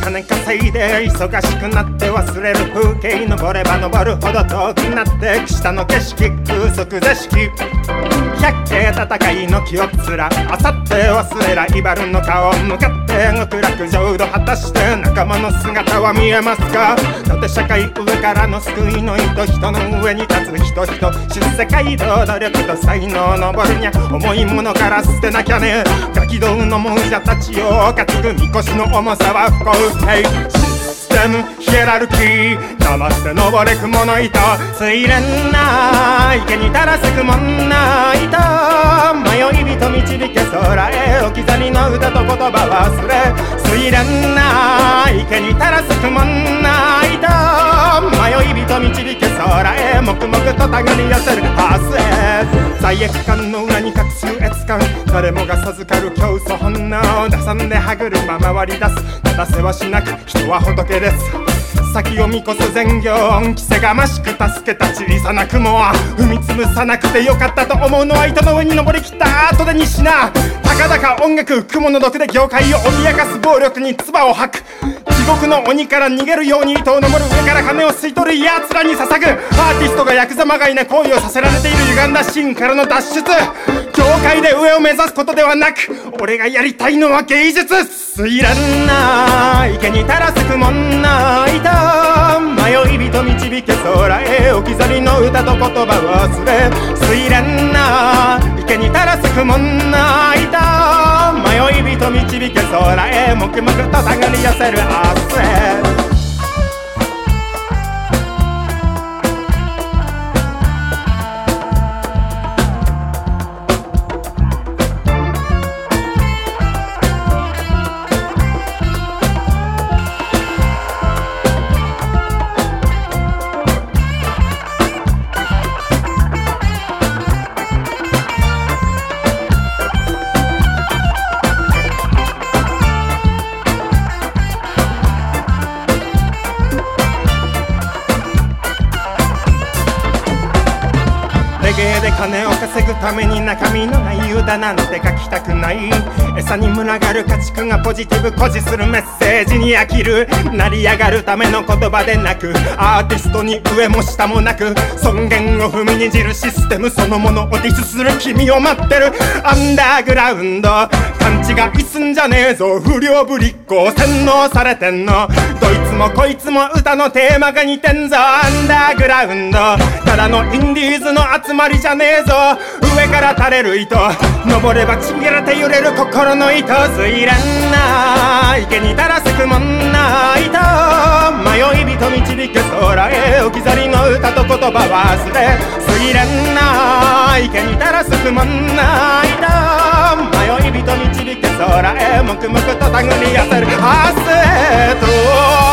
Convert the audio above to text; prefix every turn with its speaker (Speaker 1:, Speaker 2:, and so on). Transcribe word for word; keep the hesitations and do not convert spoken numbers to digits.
Speaker 1: 金稼いで忙しくなって忘れる風景、登れば登るほど遠くなってく下の景色、空足座敷百景戦いの記憶すらあさって忘れライバルの顔向かって極楽浄土、果たして仲間の姿は見えますか。縦社会上からの救いの糸、人の上に立つ人々、出世街道努力と才能登るにゃ、重いものから捨てなきゃね。ガキ道の亡者たちを担ぐみこしの重さは不公平、システムヒエラルキー騙して登れ雲の糸、水蓮な池に垂らす雲な糸、迷い人導け空へ置き去りの歌と言葉忘れ、水蓮な池に垂らす雲な糸、迷い人導け空へ黙々と手繰り寄せる明日へ。罪悪感の裏に隠す優越感、誰もが授かる競争本能、打算ではぐるまま割り出す、ただせはしなく人は仏です。先を見越す善行恩着せがましく助けた小さな雲は踏みつぶさなくてよかったと思うのは糸の上に登りきった後でにしな。たかだか音楽雲の毒で業界を脅かす暴力に唾を吐く、地獄の鬼から逃げるように糸を登る、上から金を吸い取る奴らに捧ぐ、アーティストがヤクザまがいな行為をさせられている歪んだ芯からの脱出、業界で上を目指すことではなく俺がやりたいのは芸術。水蓮な池に垂らす雲な糸、迷い人導け空へ置き去りの歌と言葉忘れ、水蓮な池に垂らす雲な糸、迷い人導け空へ黙々と手繰り寄せる明日へ。レゲエで金を稼ぐために中身のない歌なんて書きたくない。餌に群がる家畜がポジティブ誇示するメッセージに飽きる。成り上がるための言葉でなく、アーティストに上も下もなく、尊厳を踏みにじるシステムそのものをディスする君を待ってる。アンダーグラウンド勘違いすんじゃねえぞ、不良ぶりっ子洗脳されてんの。どいつもこいつも歌のテーマが似てんぞ。アンダーグラウンドただのインディーズの集まりじゃねえぞ。上から垂れる糸、登ればちぎれて揺れる心の糸。水蓮な池に垂らす雲な糸、迷い人導け空へ置き去りの歌と言葉忘れ。水蓮な池に垂らす雲な糸、迷い人導け空へ黙々と手繰り寄せる明日へと。